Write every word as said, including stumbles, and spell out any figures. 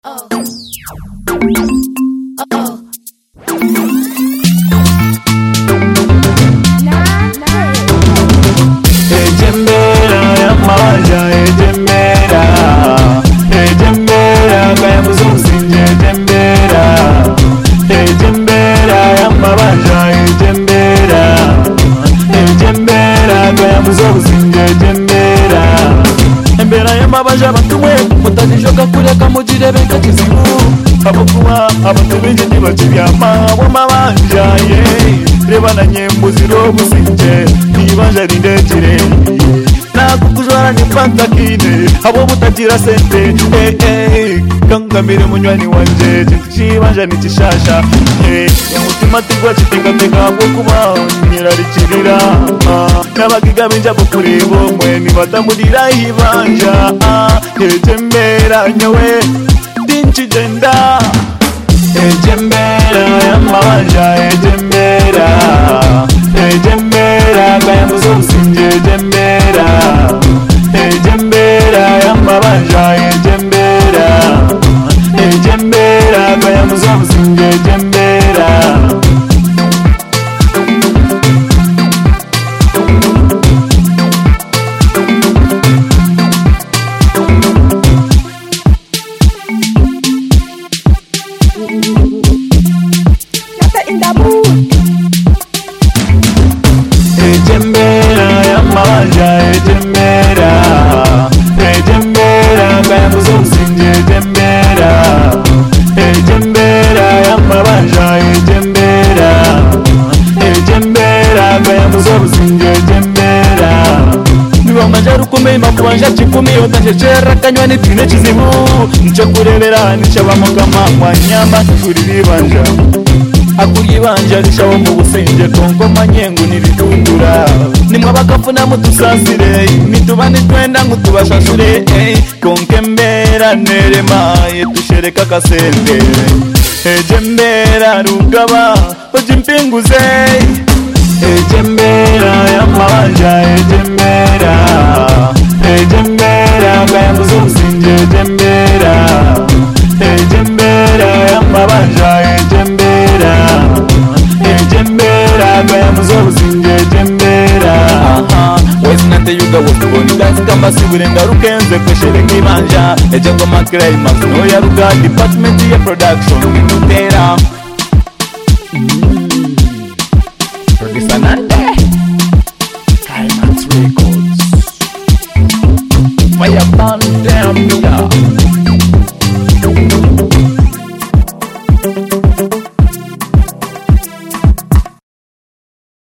oh, oh. Ejembera ya maja, ejembera, ejembera kaya muzumsinje, ejembera, ejembera ya maja, ejembera, ejembera kaya muzumsinje, ejembera, embera ya maja batumwe mutanishoka kureka mugire benka kizibu abokuba abantu benshi ntibakibyama bo mabanja ye reba na nyembuziro businje nibanja rindekire nakukujora nipanga kine abo mutagira sente eh eh kangamire munywani wanje kibanja nikishasha eh umutima tigwa kitinga tega bwo kuba nyirarikirira nabagiga binja bukurebo mwe nibatamurira ibanja ejembera nyawe tinchigenda ejembera ya mabanja ejembera ejembera kaya muzumsinje ejembera ejembera ya mabanja ejembera ejembera kaya muzumsinje ejembera ejembera ya maja ejembera ejembera kaya muzumsinje ejembera ejembera ya maja ejembera ejembera kaya muzumsinje ejembera niba majaru kumei makubanja chikumi yotanjechera kanywani tine chizibu ncho kurebera nichabamo kama mwanyama kuribanja akuyibanja rishawo mu busenje kongo manyengu nibitundura nimwe abakafuna mutusasire mitubane twenda ngutubashashure eh konke mbera nerema yetushereka kasende ejembera rugaba ojimpinguze ejembera ya mabanja ejembera ejembera kaya muzumsinje ejembera ejembera ya mabanja ejembera ejembera kaya muzumsinje ejembera wezinante yuga wosuboni dance kama siburenga rukenze kweshere nkibanja ejengo makrei mazino ya ruga department ya production nitera